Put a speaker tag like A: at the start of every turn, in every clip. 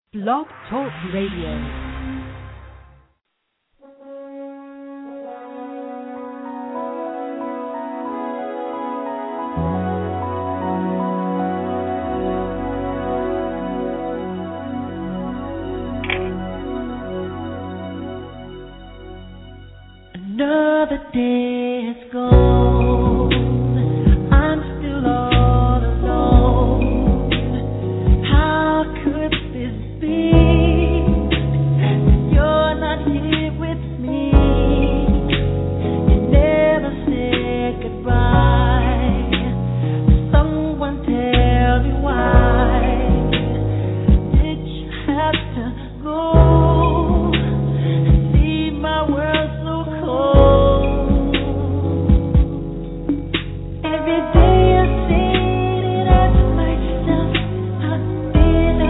A: Blog Talk Radio.
B: Another day has gone. I'm still all alone. How could this be? You're not here with me. You never said goodbye. Someone tell me why did you have to go? Leave my world so cold. Every day I say it at myself. I feel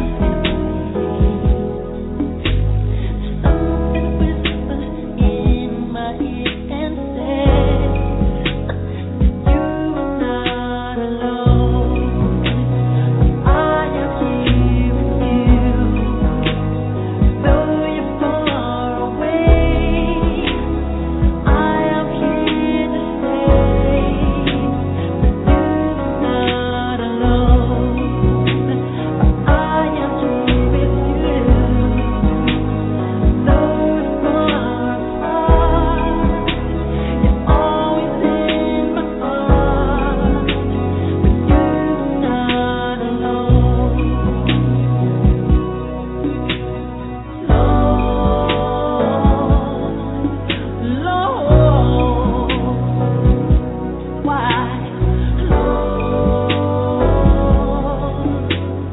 B: something whispers in my ear and says you're not alone. I am here with you, though you're far away. I am here to stay, but you're not alone. I am here with you, though you're far apart. You're always in my heart, but you're not alone. Lord, why, Lord?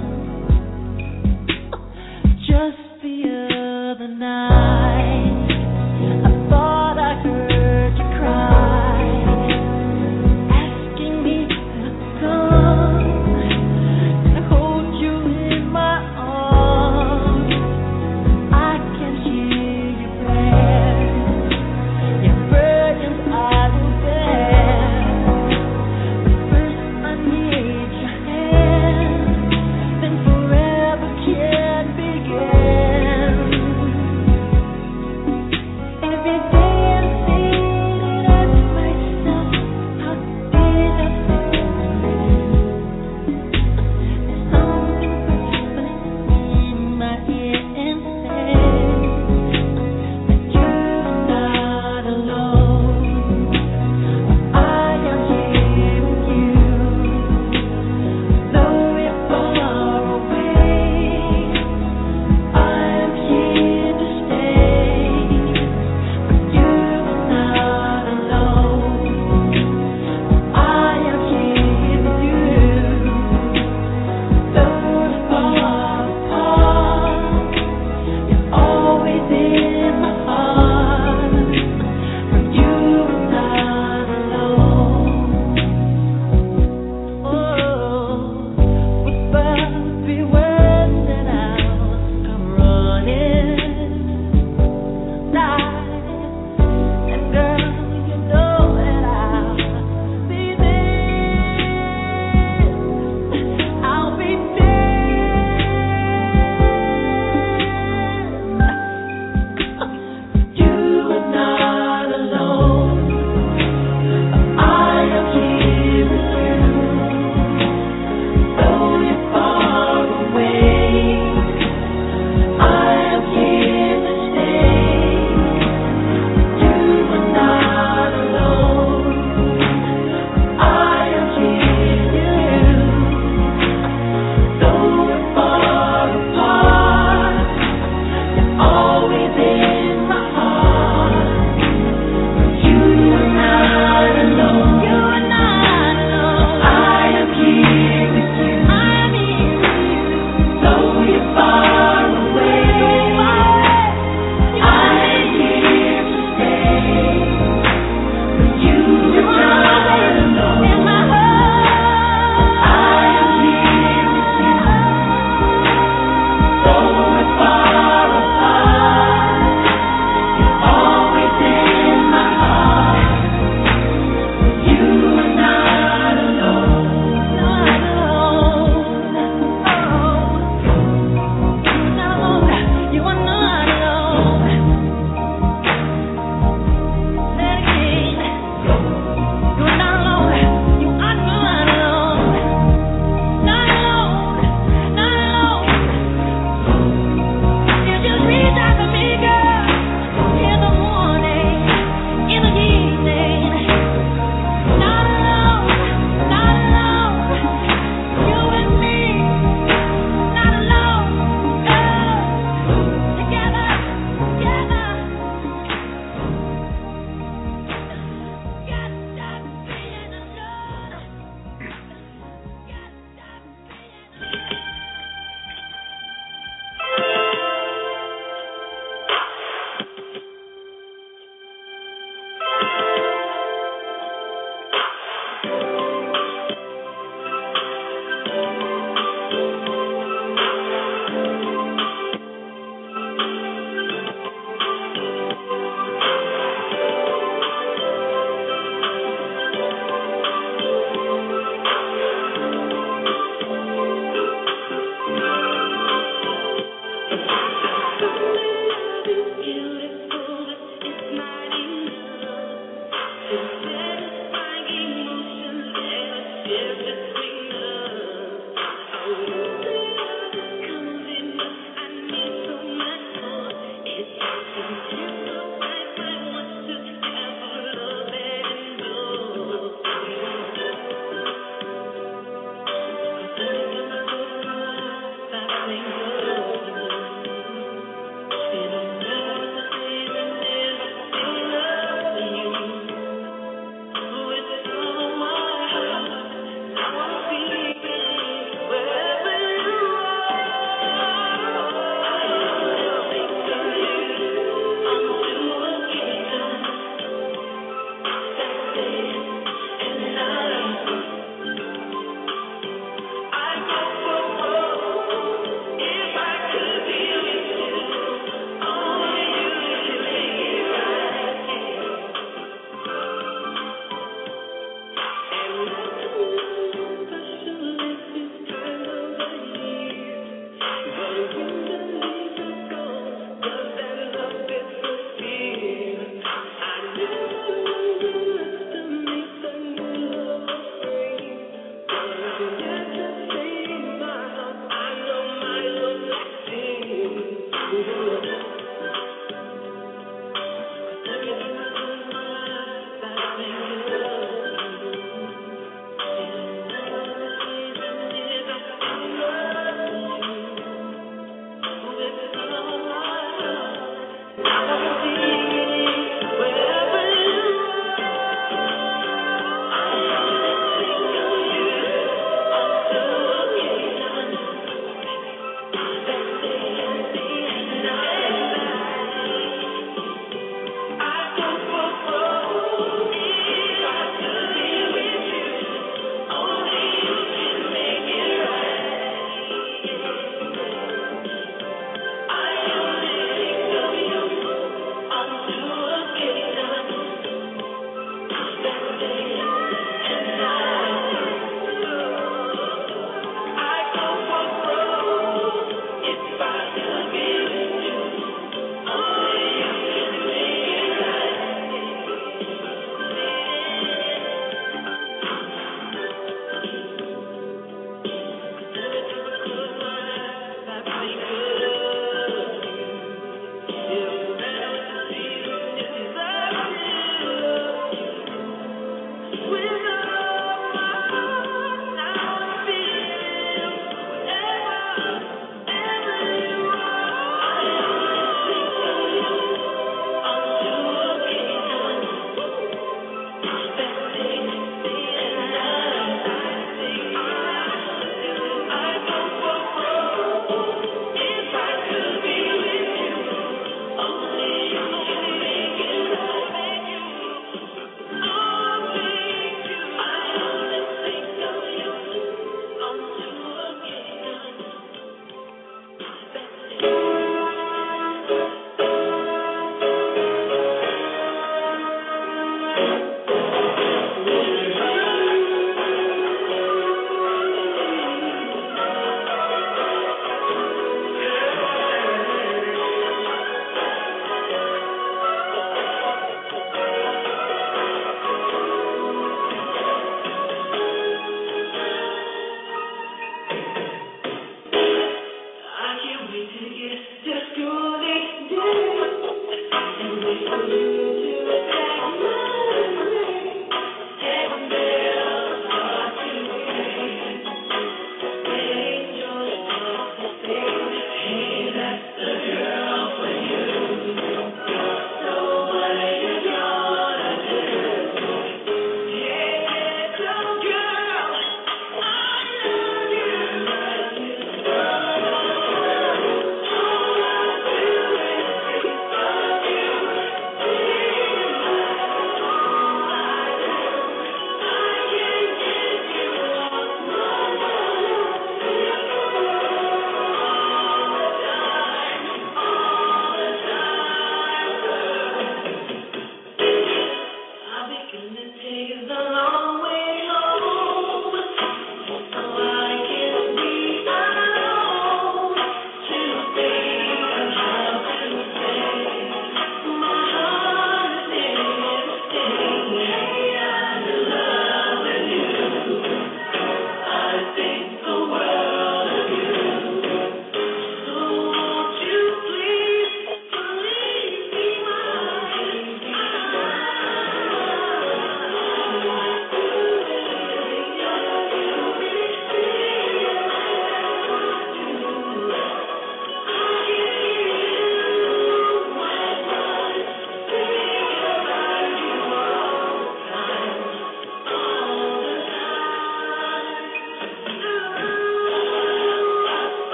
B: Just the other night, I thought I heard you cry, asking me to come and hold you in my arms. I can hear your prayers, your burdens I will bear. But first I need your hand, then forever can begin.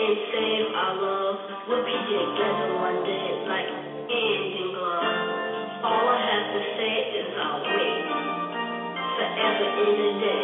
C: can't save our love. We'll be together one day like hand in glove. All I have to say is I'll wait forever in the day.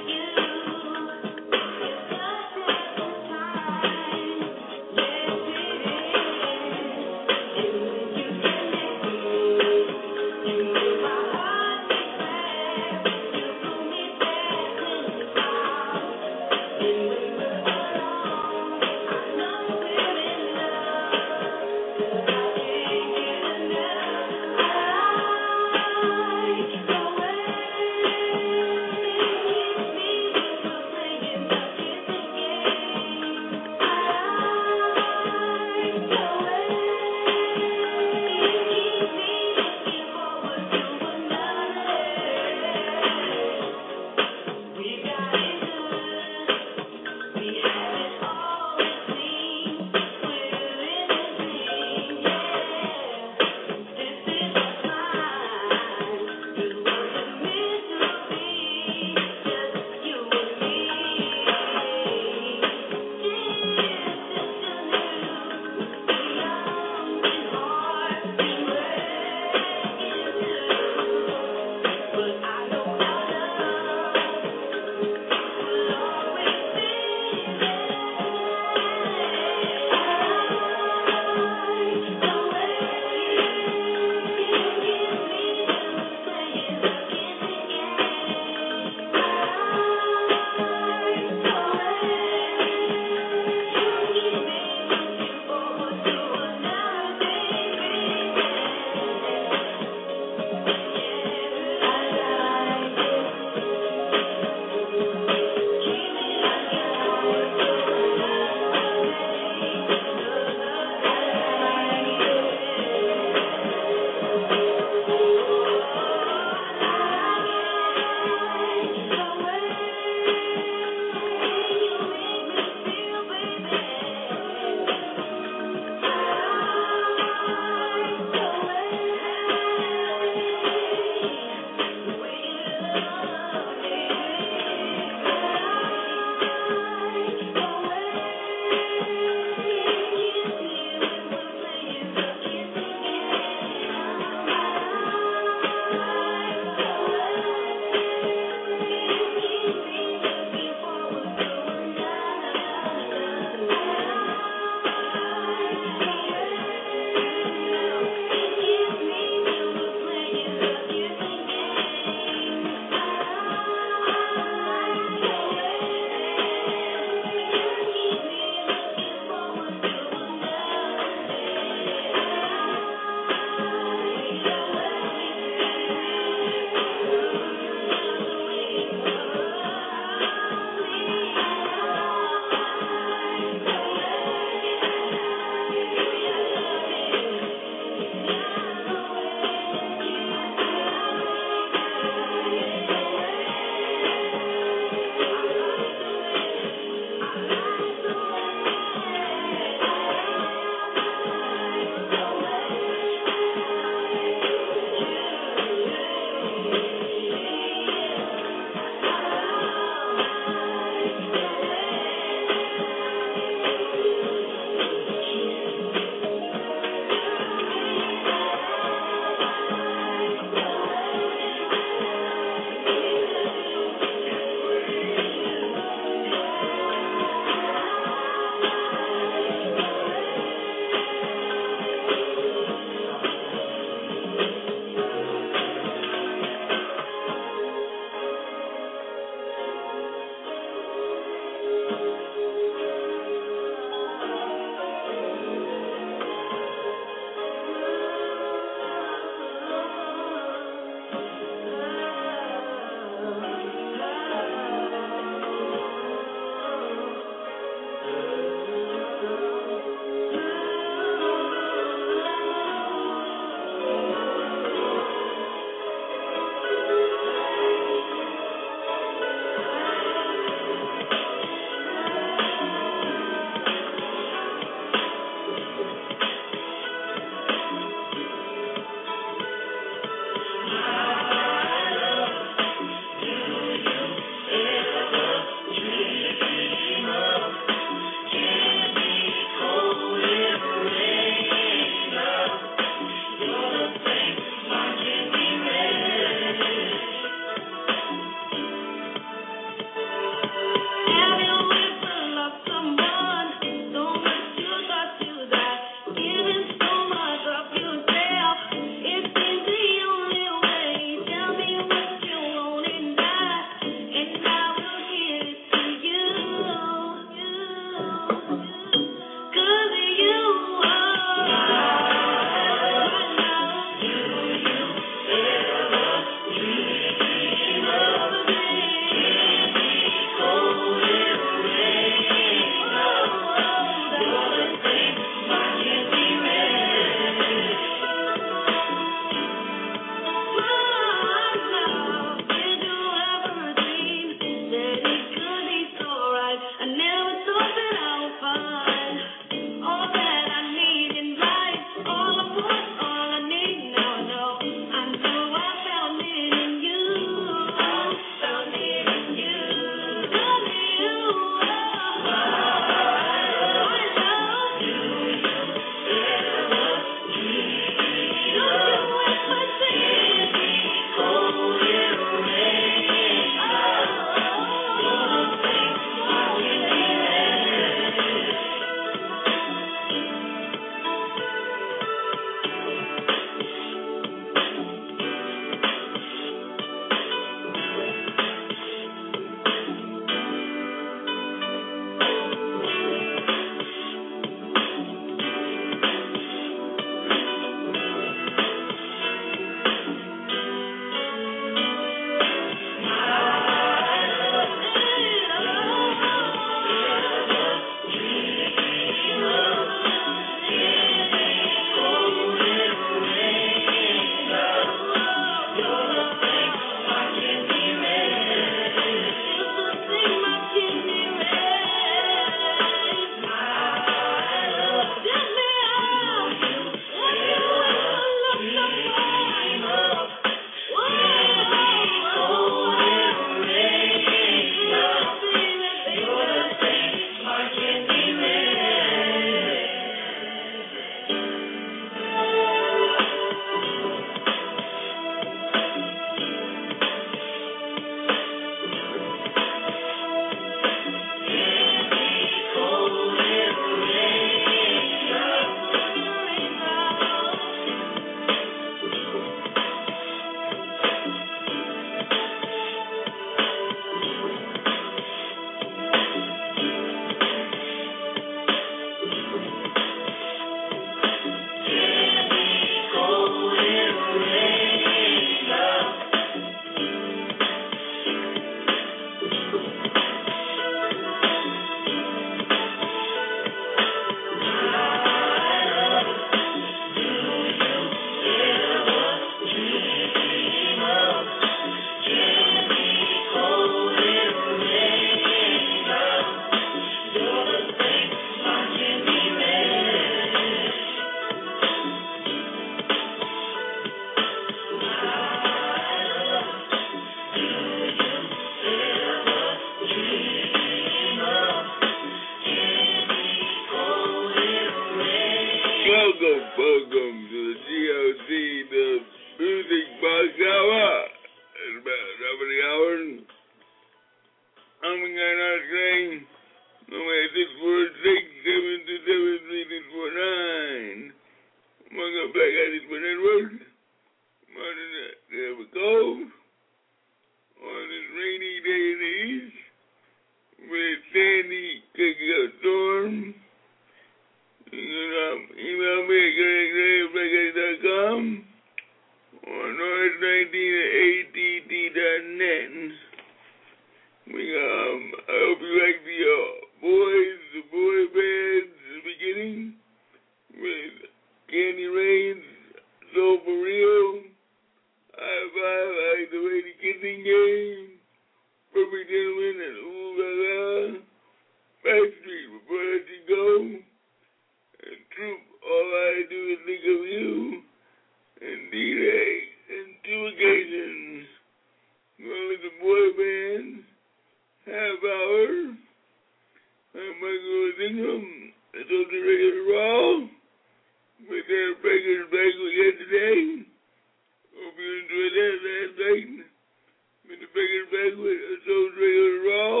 D: Barbie Gentleman and Ooh La La, Backstreet before I let you go, and Troop, All I Do Is Think of You, and D-Day, and Two Occasions. Well, it's a boy band, Half Hour. I'm Michael Ingham. I told the regular Raw. We got Breakers back yesterday. Hope you enjoyed that last night. With the Breakers back with I told the regular Raw.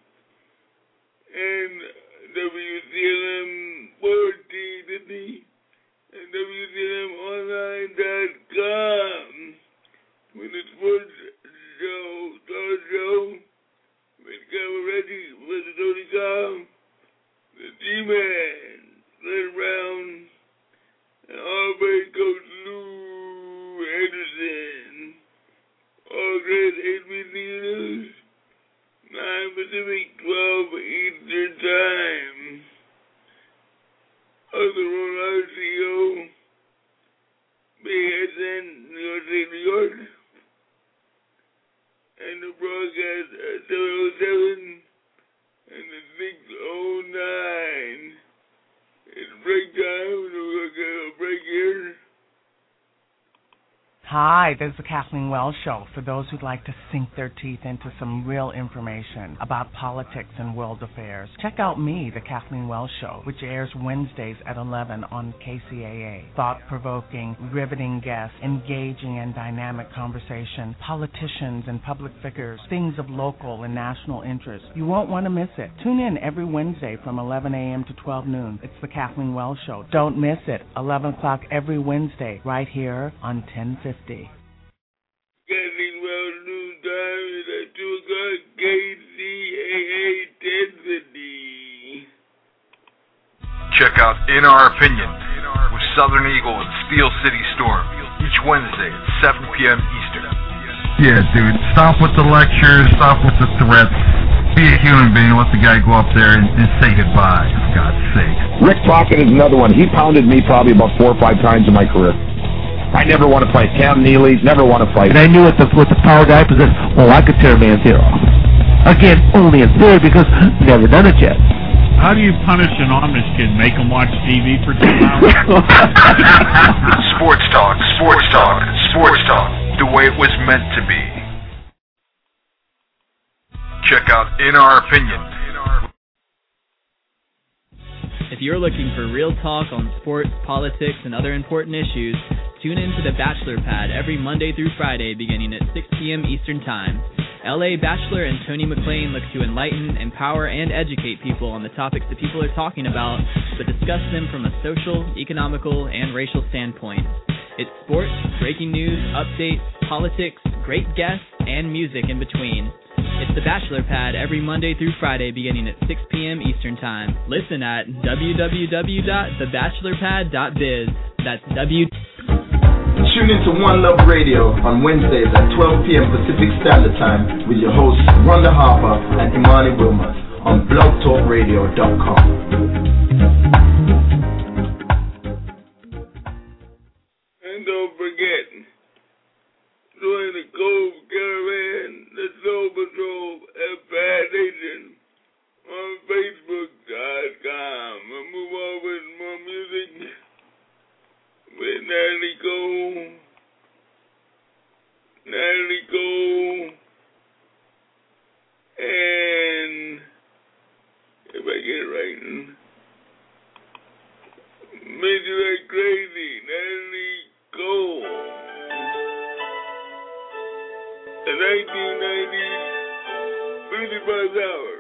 D: And WCLM Board TV and WCLMOnline.com. With the sports show, star show. With Cavaretti, with the Tony Cobb, the G-Man, Glenn Brown, and Auburn Coach Lou Anderson. All great ABC News, 9 Pacific, 12 Eastern Time. Other Ron RCO, BSN, New York State, New York. And the broadcast at 707 and the 609. It's break time, and we're going to get a break here.
E: Hi, this is the Kathleen Wells Show. For those who'd like to sink their teeth into some real information about politics and world affairs, check out me, the Kathleen Wells Show, which airs Wednesdays at 11 on KCAA. Thought-provoking, riveting guests, engaging and dynamic conversation, politicians and public figures, things of local and national interest. You won't want to miss it. Tune in every Wednesday from 11 a.m. to 12 noon. It's the Kathleen Wells Show. Don't miss it. 11 o'clock every Wednesday, right here on 1050.
D: Kathleen Wells News Time is at 2 o'clock, KCAA 1050.
F: Check out In Our Opinion with Southern Eagle and Steel City Storm each Wednesday at 7 p.m. Eastern.
G: Yeah, dude, stop with the lectures, stop with the threats. Be a human being, let the guy go up there and say goodbye, for God's sake.
H: Rick Crockett is another one. He pounded me probably about 4 or 5 times in my career. I never want to fight Cam Neely, never want to fight.
I: And I knew with the power guy possessed, I could tear a man's ear off. Again, only in theory because never done it yet.
J: How do you punish an Amish kid? Make him watch TV for 2 hours?
F: Sports talk, sports talk, sports talk, the way it was meant to be. Check out In Our Opinion.
K: If you're looking for real talk on sports, politics, and other important issues, tune in to The Bachelor Pad every Monday through Friday beginning at 6 p.m. Eastern Time. L.A. Bachelor and Tony McClain look to enlighten, empower, and educate people on the topics that people are talking about, but discuss them from a social, economical, and racial standpoint. It's sports, breaking news, updates, politics, great guests, and music in between. It's The Bachelor Pad every Monday through Friday beginning at 6 p.m. Eastern Time. Listen at www.thebachelorpad.biz. That's
L: Tune into One Love Radio on Wednesdays at 12 p.m. Pacific Standard Time with your hosts Rhonda Harper and Imani Wilmot on blogtalkradio.com.
D: And don't forget, join the Cove Caravan, the Soul Patrol at Bad Nation on Facebook.com. We'll move on with more music with Natalie Cole, and if I get it right, Major Like Crazy, Natalie Cole. The 1990s, 55 hours.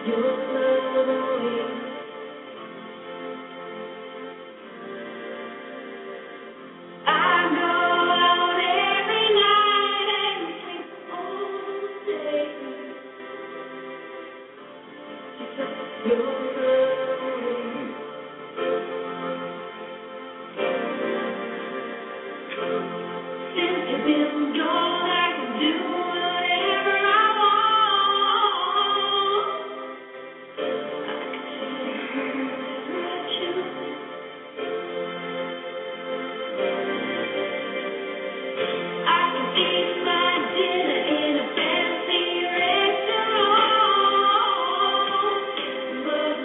B: But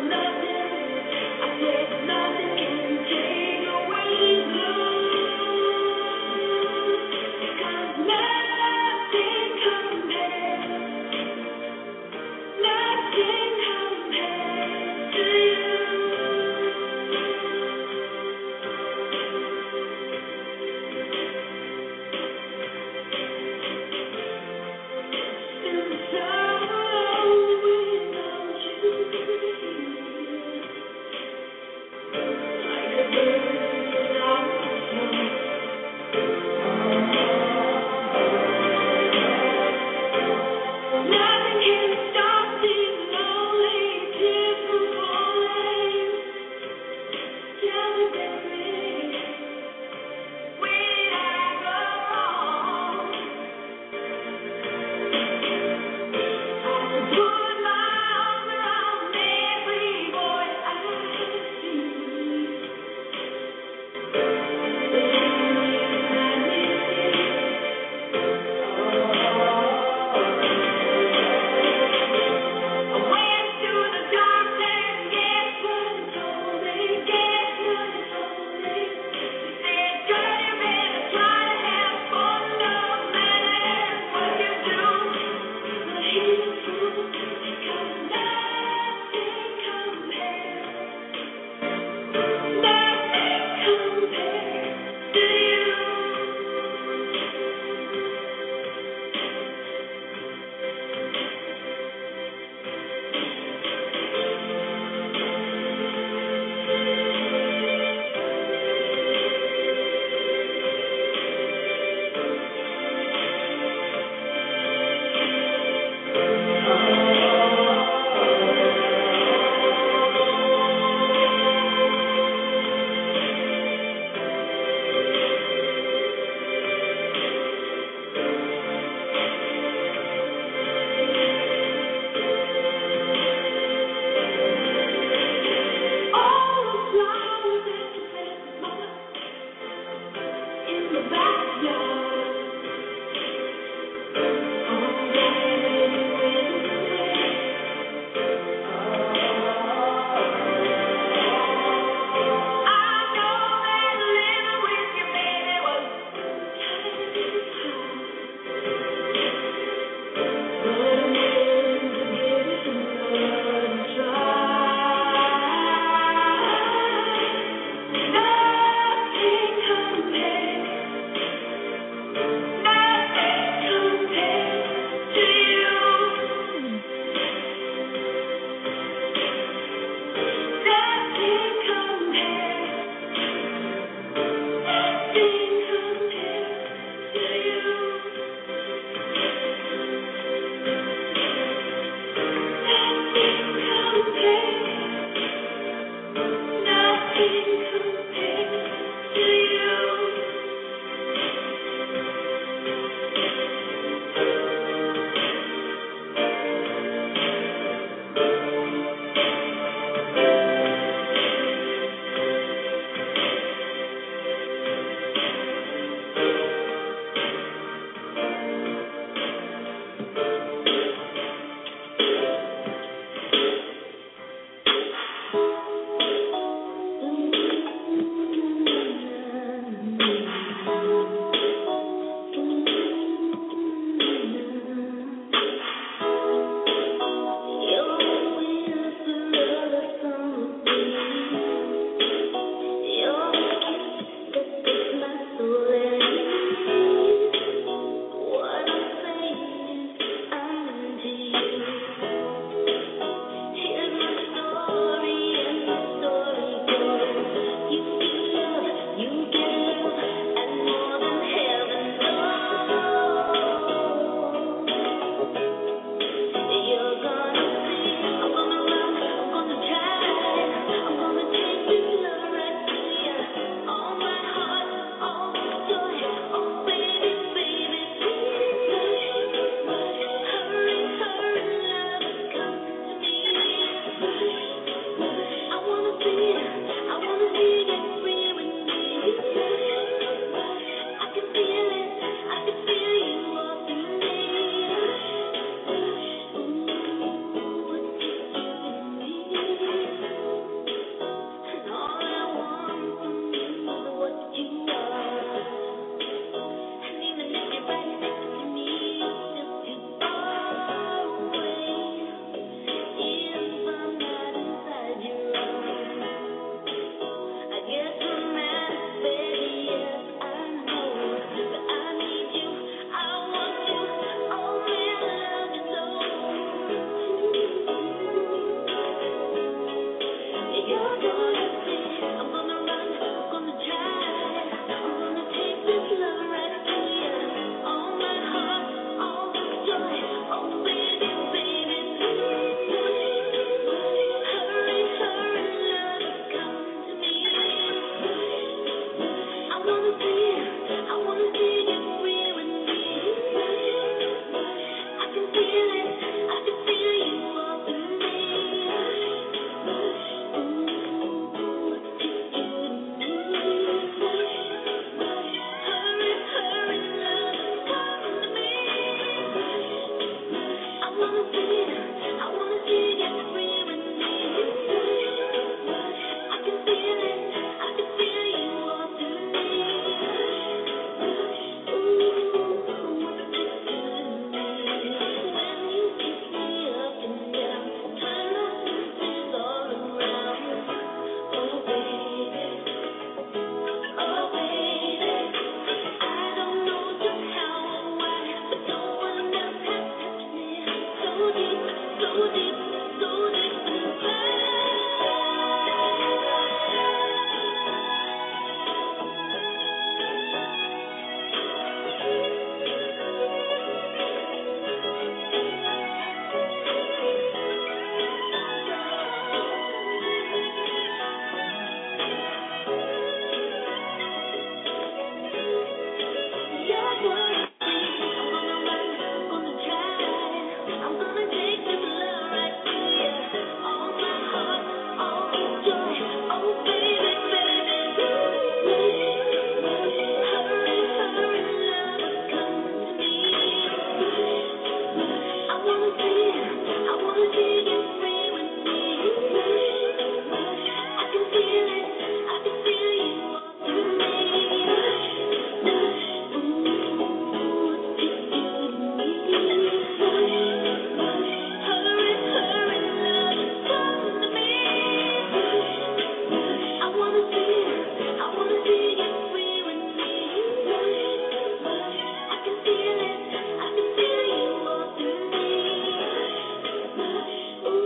B: Ooh.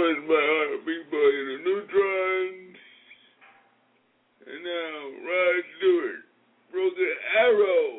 D: was my R&B boy in the Neutrons. And now, Rod Stewart, Broken Arrow.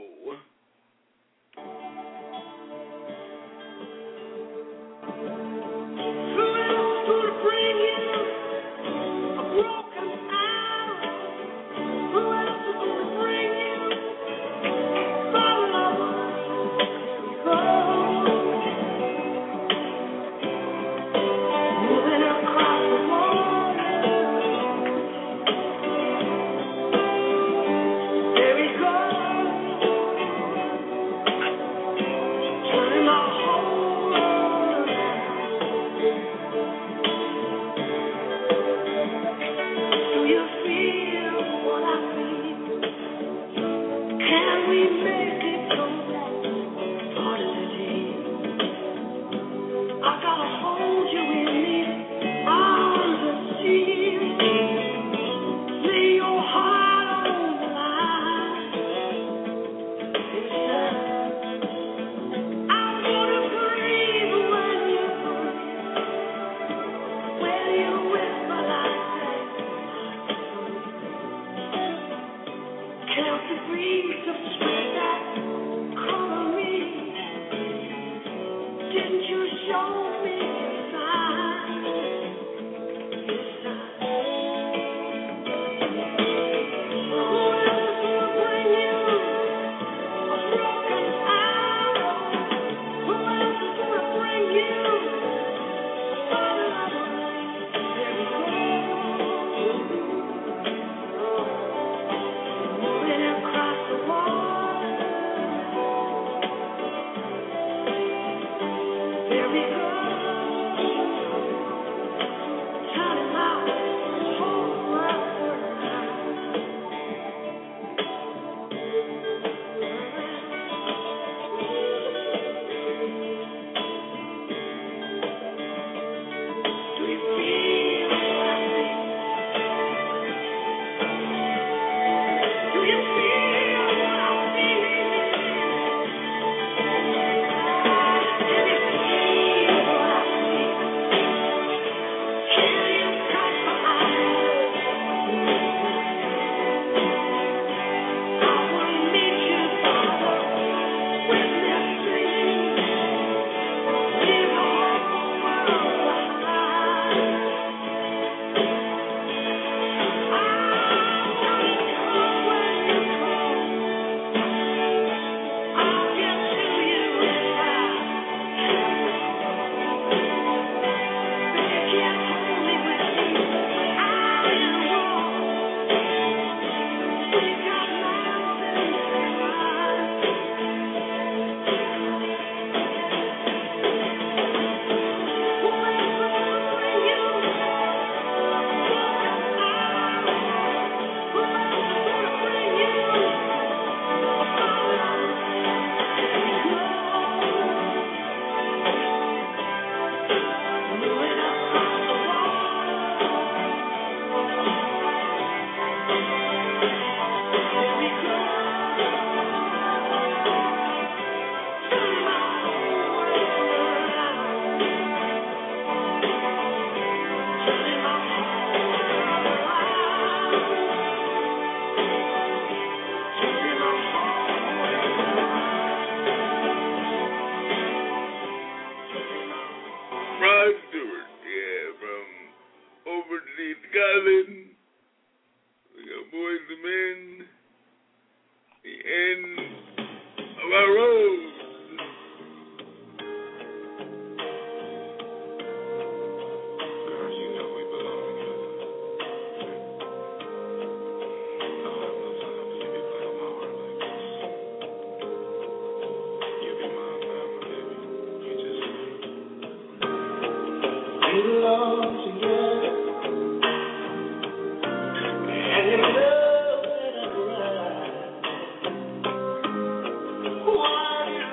B: Why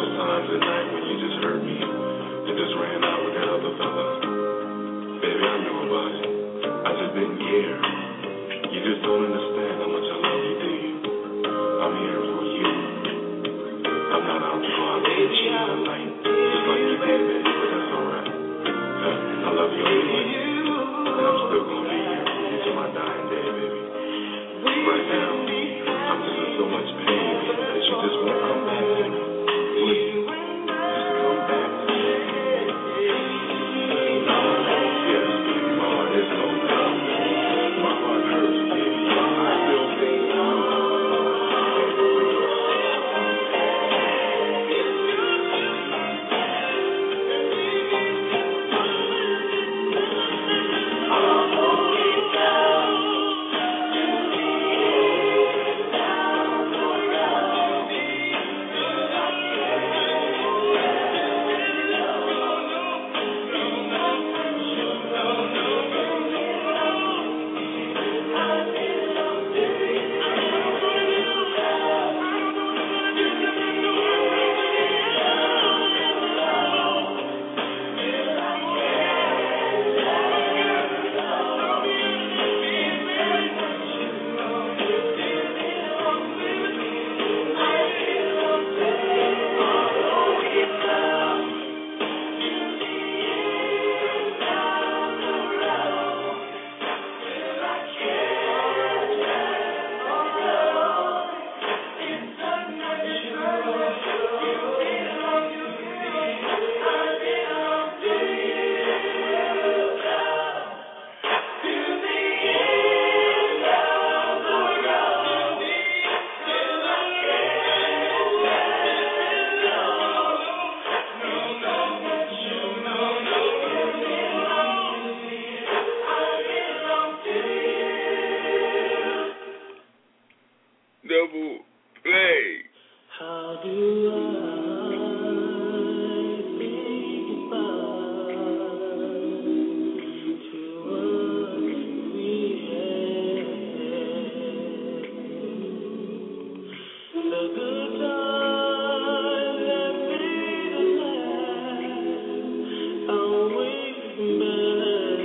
M: those times at night when you just hurt me and just ran out with that other fella. Baby, I knew about it. I just didn't care. You just don't understand how much I love you, do you? I'm here for you. I'm not out to go out and cheat tonight, just like you did, baby, but that's alright. I love you anyway, and I'm still gonna be here for you till my dying day, baby. Right now, I'm just in so much pain that you just won't come back to me. Please, just come back to me. Yes, my heart is so bad. My heart hurts, baby. I still think double play.
B: How do I say goodbye to what we had? The good times that made us laugh are waiting back.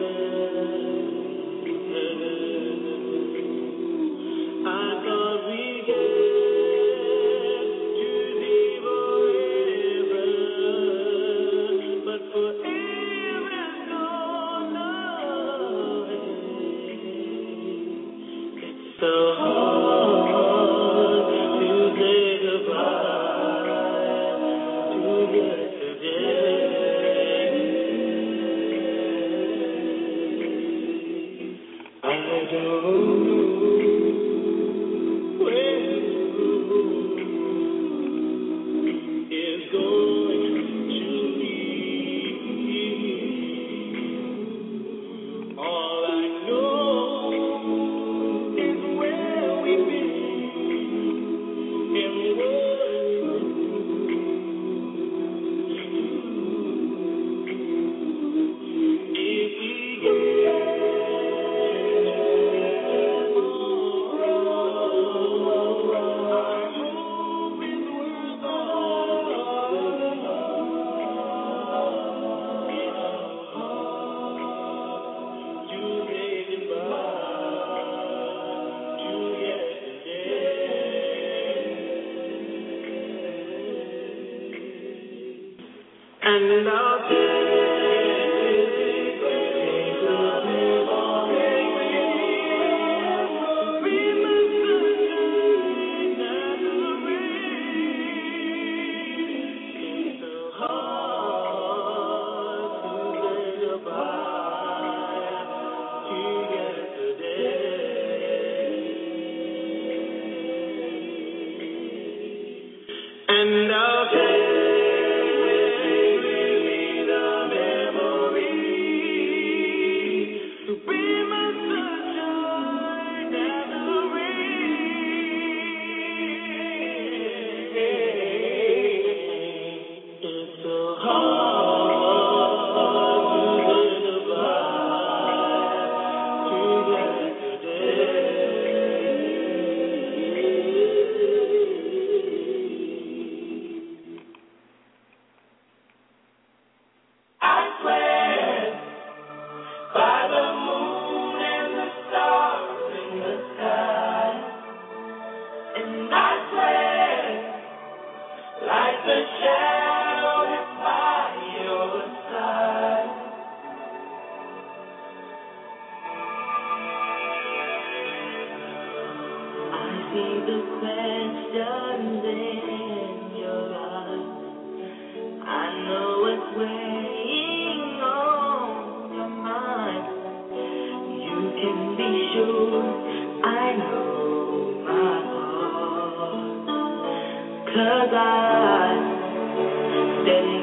B: I thought we get too deep forever, but forever is gone away. It's so hard to say goodbye to yesterday. I don't know is going to be. All I know is where we've been and what if we get and I'll and I'll take with me the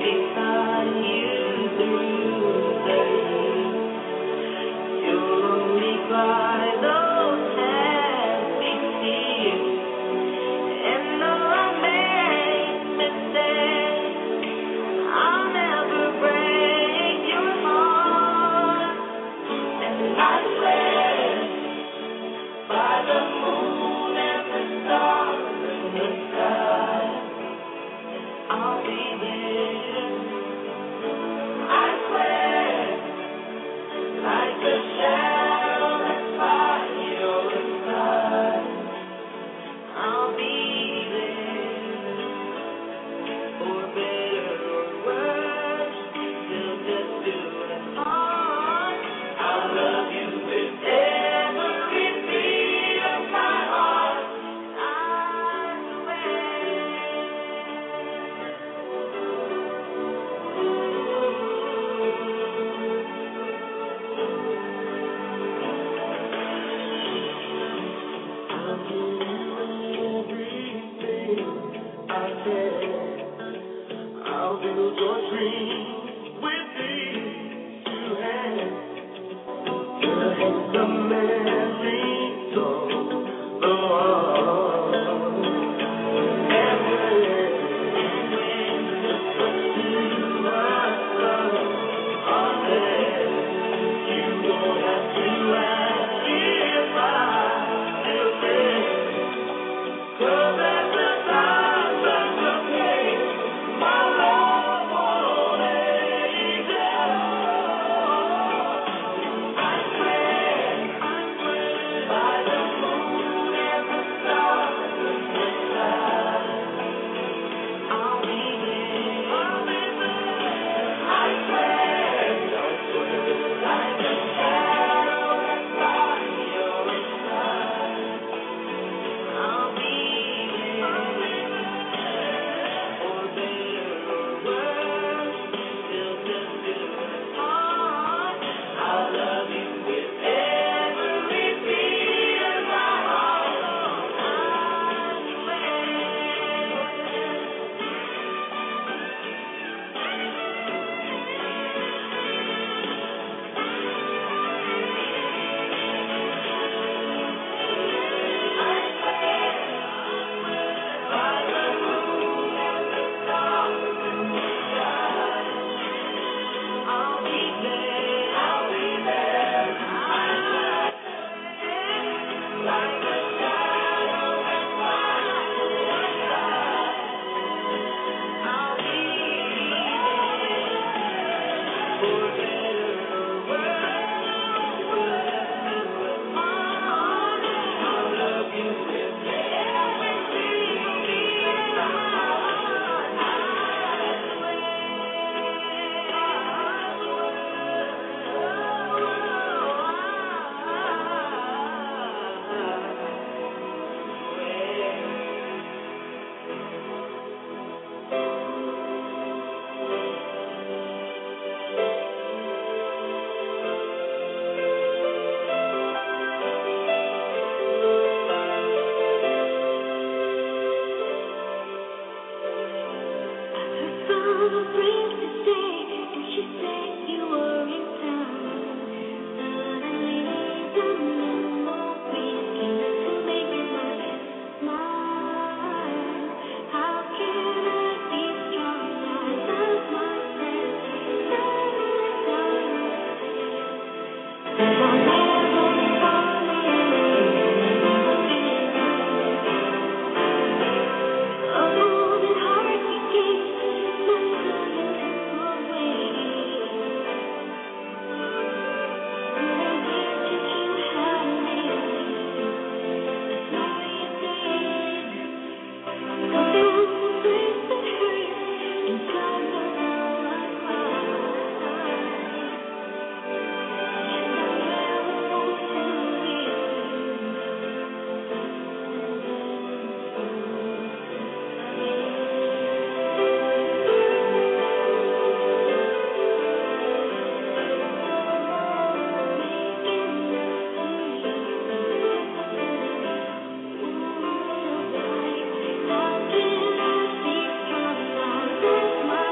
B: This my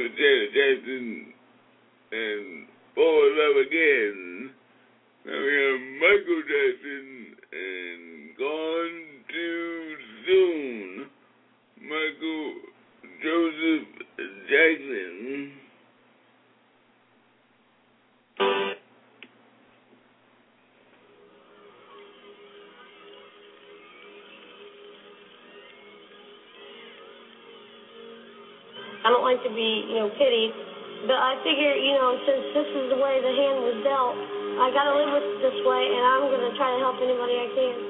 D: with Janet Jackson and Fall in Love Again. Now we have Michael Jackson and Gone Too Soon. Michael Joseph Jackson.
C: I don't like to be, pitied, but I figure, since this is the way the hand was dealt, I got to live with it this way, and I'm going to try to help anybody I can.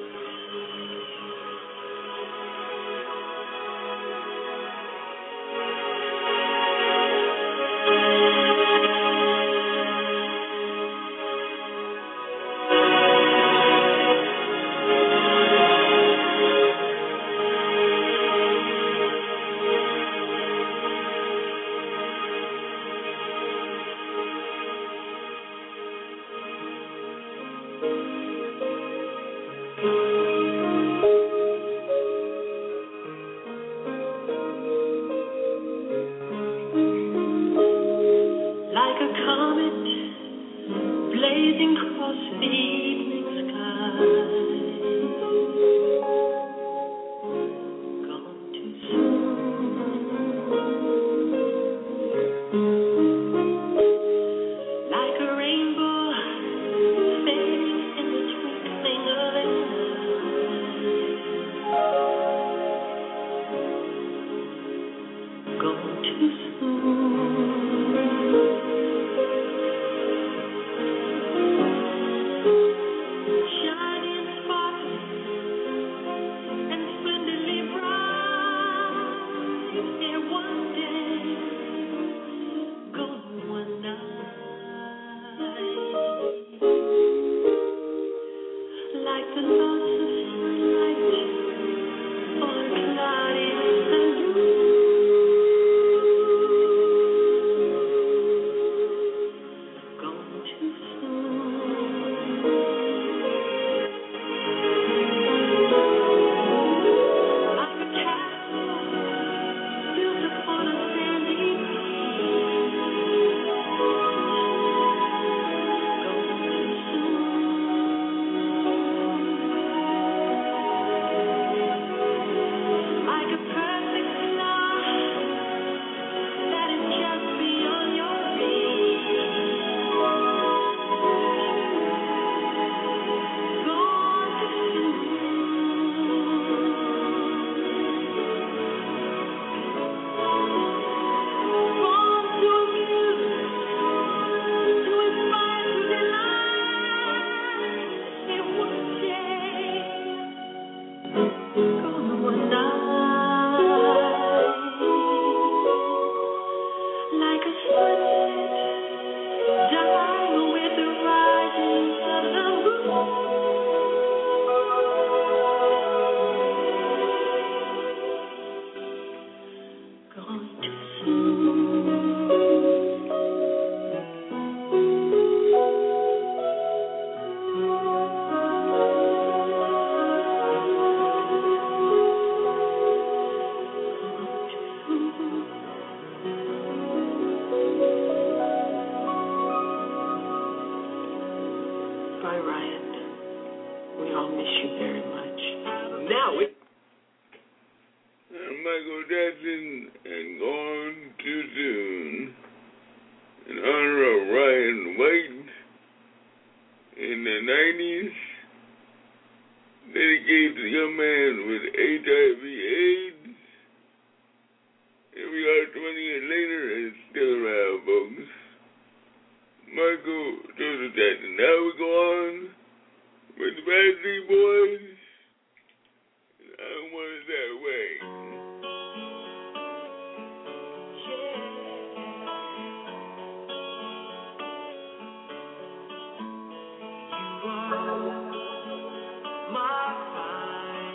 C: Michael Jackson and Gone Too Soon in honor of Ryan White in the 90s, dedicated to the young man with HIV/AIDS. Here we are 20 years later and it's still around, folks. Michael Joseph Jackson. Now we go on with the Backstreet Boys. I want it that way.
B: My fire.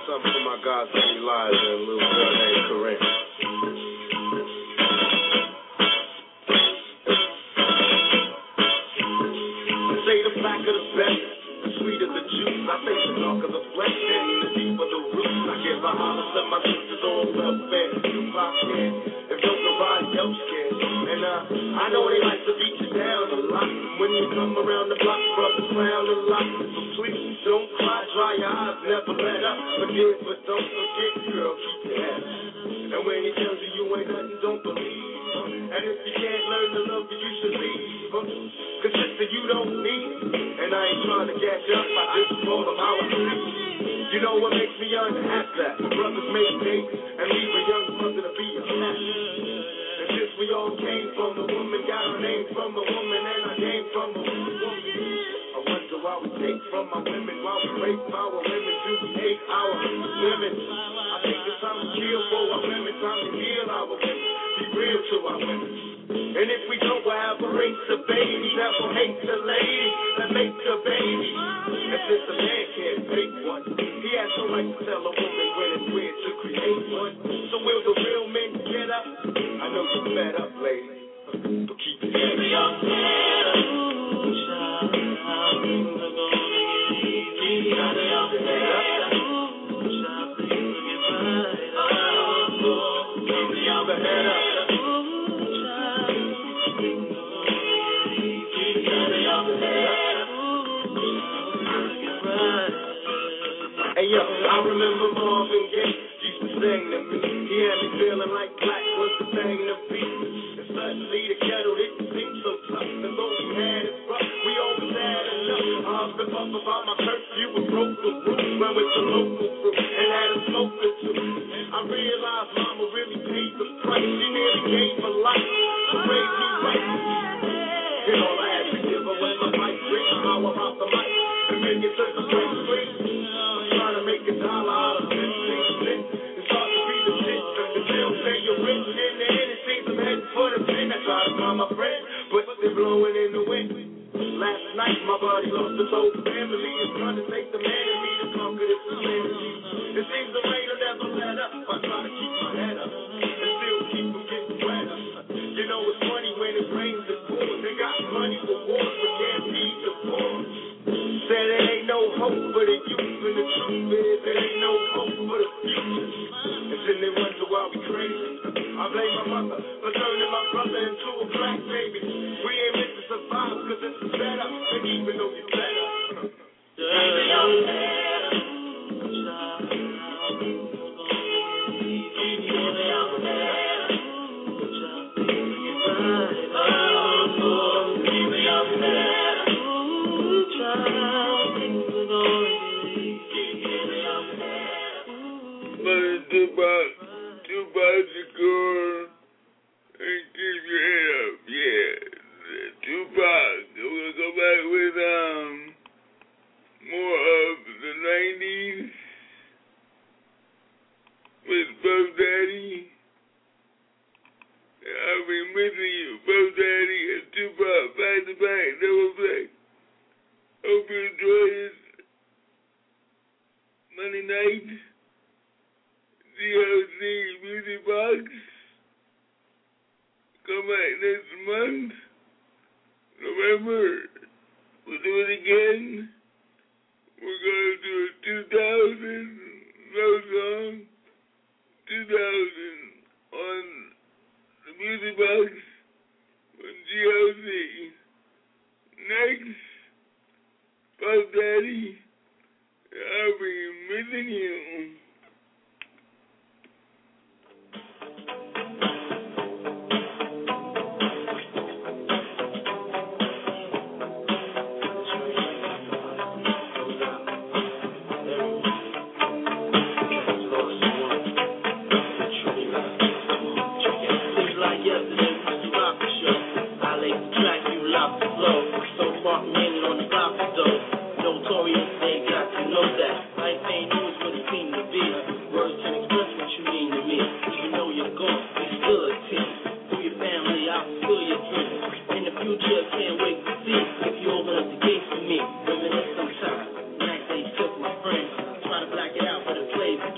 N: something for my godson Elijah and a little girl named Corinne. Say the black of the best, the sweet of the juice. I say the dark of the flesh and the deep of the roots. I give a holler to my sisters on welfare. You pop in, if don't nobody else can. And I know they like to beat you down a lot. When you come around the block, brothers clown a lot. So please don't cry, dry your eyes, never let up. Forgive, but don't forget, girl, keep your head up. And when he tells you ain't nothing, don't believe. And if you can't learn to love you, you should leave. Cause sister, you don't need it. And I ain't trying to catch up, I just told them how I see. You know what makes me unhappy? Brothers make babies and leave a young mother to be a mess. And since we all came from a woman, got our name from a woman, and I came from a woman. I wonder why we take from our women, why we rape our women, do we hate our women? I think it's time to kill for our women, time to heal our women, be real to our women. And if we don't, we'll have a race of babies that will hate the lady that make the baby. And since a man can't make one, he has no right to tell a woman when and where to create one. So will the real men get up? I know you're fed up, lady, but keep your head up. Hey yo, I remember Marvin Gaye used to sing to me. He had me feeling like black was the thing to be. And suddenly the kettle didn't seem so tough. And though we had it rough, we always had enough. I hustled up about my curfew and broke the roof. Went with the local crew and had a smoke or two. I realized mama really paid the price. She nearly gave her life to raise me right. And all I had to give her was my mic ring. How about the mic? And make it to the place free. Trying to make $1 out of 15 cents. It's hard to read the shit. The bill say you're rich in the end. It seems I'm heading for the pen. I try to find my friends, but they're blowing in the wind. Last night my buddy lost his whole family. It's trying to take the man in me to conquer this humanity. It seems the rain will never let up. I try to keep my head up and still keep from getting wetter. You know it's funny when it rains and pours. They got money for wars, but can't feed the poor. Said it ain't no hope for the youth, and the truth is there ain't no hope for the future. And then they wonder why we crazy. I blame my mother for turning my brother into a black baby. We ain't meant to survive cause it's a setup, and even though you're better.
C: Tupac Shakur, and keep your head up, yeah. Tupac. We're gonna go back with more of the 90s with Puff Daddy. I've been missing you, Puff Daddy and Tupac, back to back, double play. Hope you enjoy this Monday night. DLC Music Box. Come back next month, November. We'll do it again. We're going to do a 2000 love song, 2000 on the Music Box on GLC. Next, Puff Daddy, I'll be missing you.
O: Try to black it out for the slaves.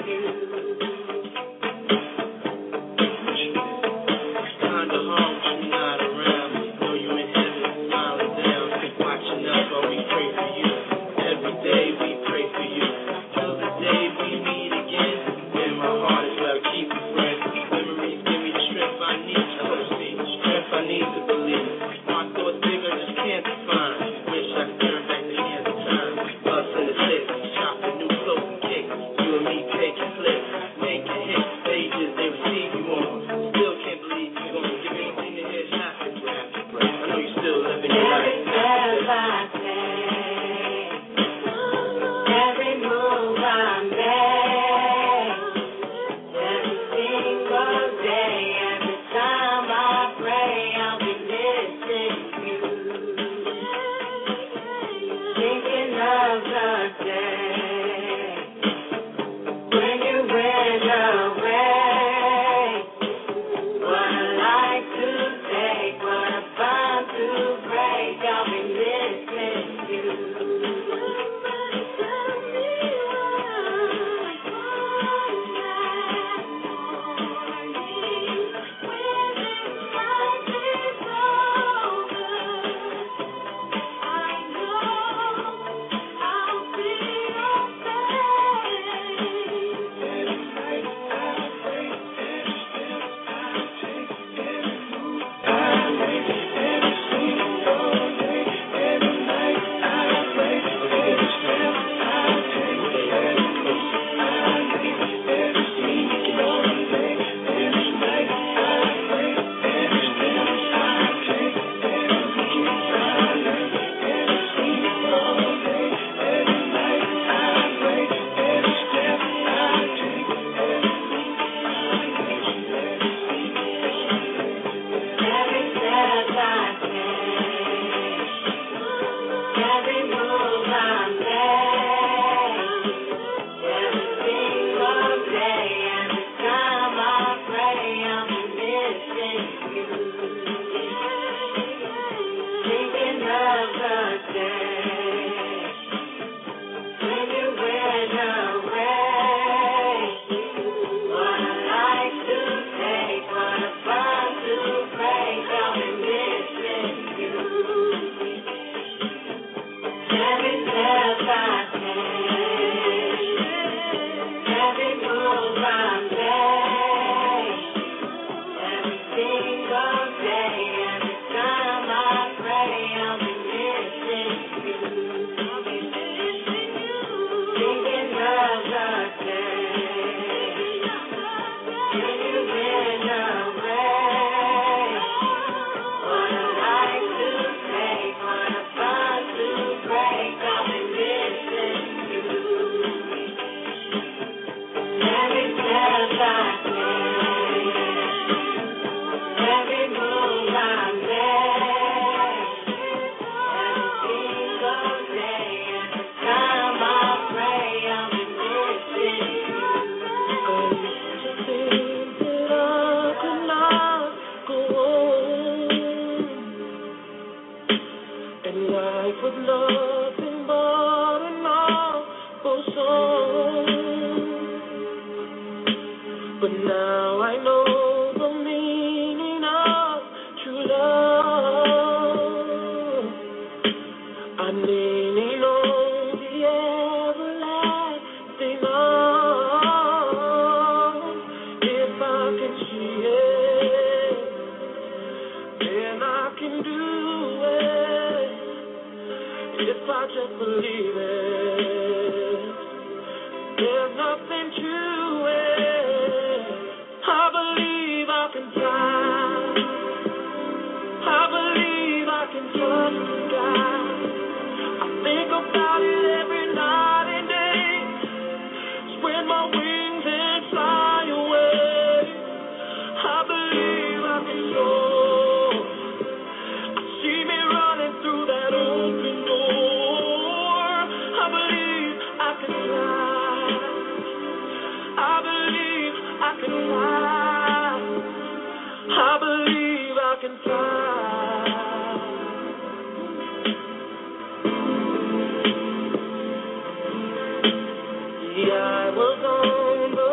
O: I was on the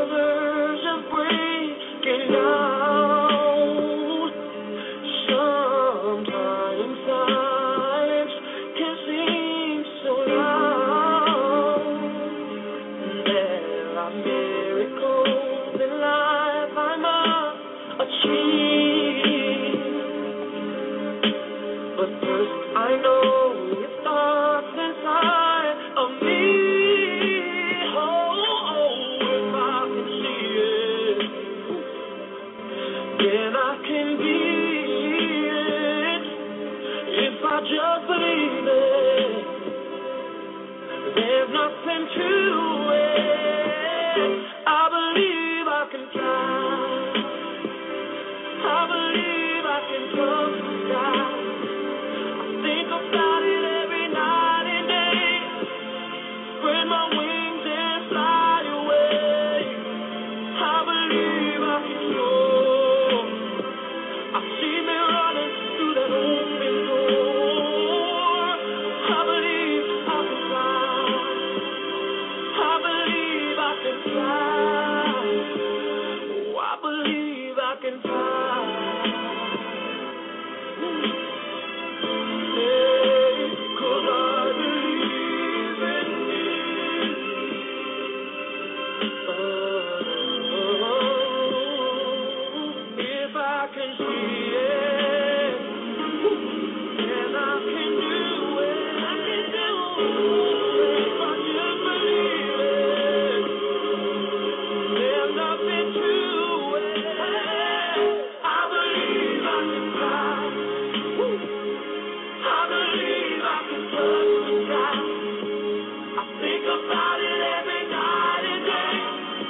B: miracles in life I must achieve. But first I know it starts inside of me. Oh, if I can see it, then I can be it. If I just believe it, there's nothing to it. I believe I can fly. I believe I can touch the sky. I think about it every night and day. Spread my wings and fly away. I believe I can soar. I see me running through that open door. I believe I can fly. I believe I can fly. Oh, I believe I can fly. Yeah, 'cause I believe in it. Oh, if I can see it, then I can do it. I can do it. If I just believe it, there's nothing to it. I believe I can fly. I believe I can touch the sky. I think about it every night and day.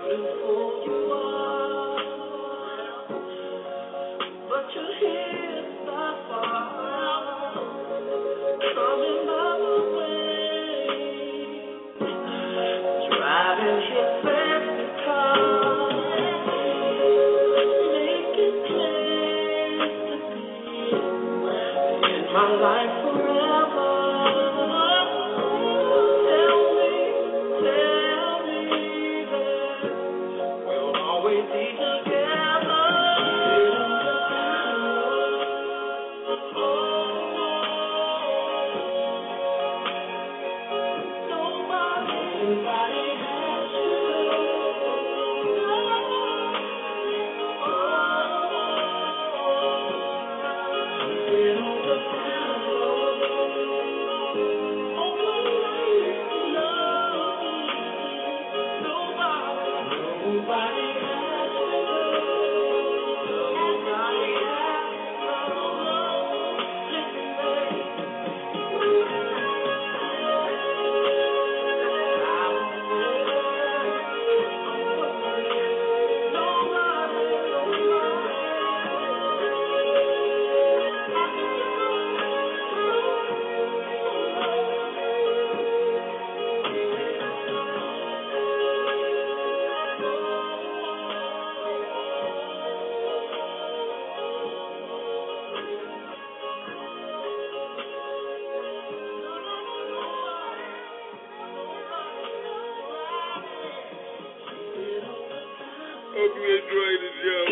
C: Hope you enjoyed the show.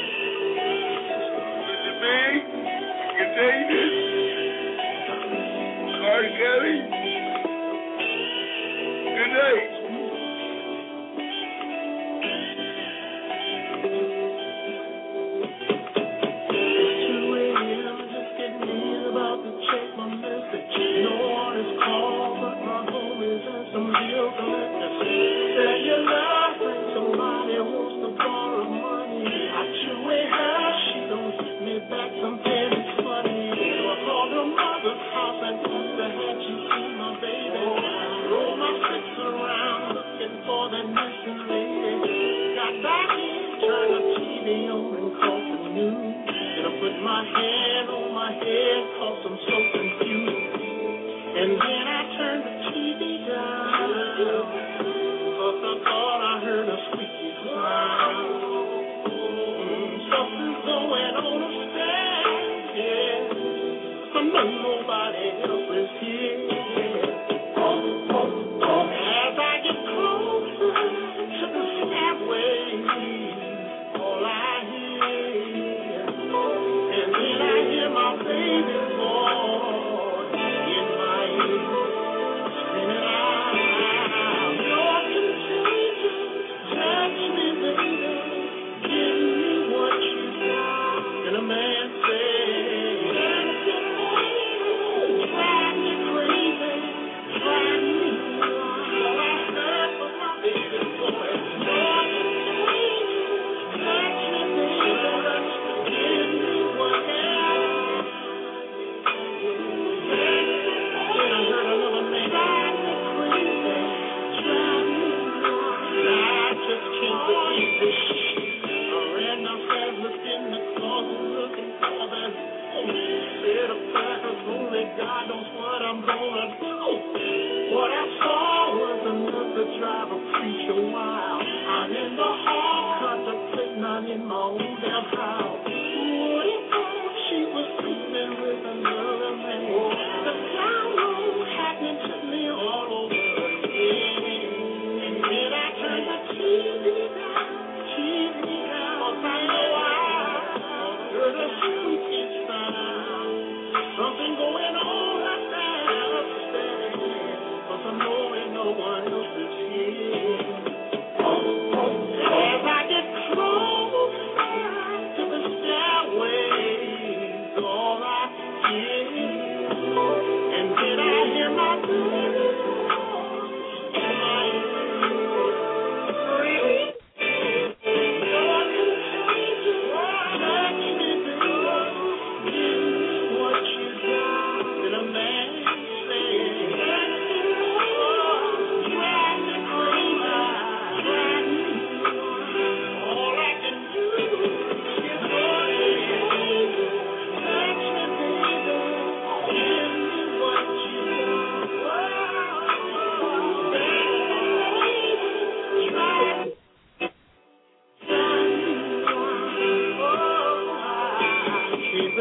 C: Mr. B, Contagious, R. Kelly. Good night.
B: As I get close to the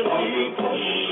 B: deep.